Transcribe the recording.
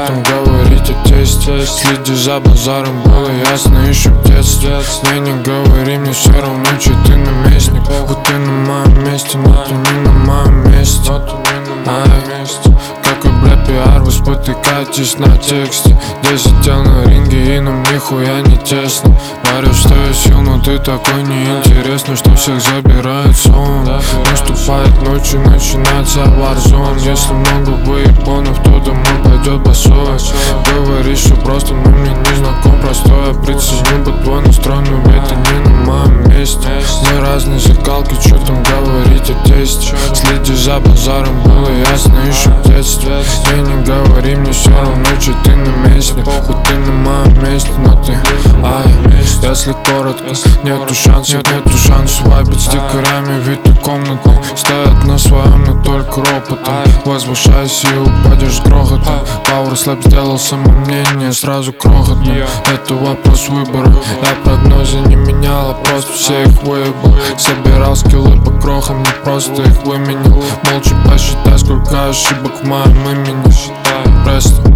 там говорить о тесте? Следи за базаром, было ясно еще в детстве. Не, не говори, мне все равно, че ты наместник. Вот ты на моем месте, но ты не на моем месте. Какой, бля, пиар, вы спотыкаетесь на тексте. 10 тел на ринге и нам нихуя не тесно. Говоришь, что я сил, но ты такой неинтересный, что всех забирает сон. Наступает ночью, начинается варзон. Если много выебонов, то домой пойдет босой. Говоришь, что просто, но мне не знаком простое. Приценю бы твой настрой, но это не на моем месте. Мы разные закалки, что там говорить о тесте? Следи за базаром, было ясно еще в детстве. Не, не говори, мне все равно, че ты на месте. Хоть ты на моем месте, но ты если коротко, нету шансов, вайбить стикерами, ведь ты комнатный. Стоят на своем, но только ропотом. Возвышайся и упадешь с грохотом. Пауэрслэп сделал самомнение сразу крохотным. Это вопрос выбора. Я прогнозы не менял, а просто все их выебал. Собирал скиллы по крохам, не просто их выменил. Молча посчитай, сколько ошибок в моем имени. Просто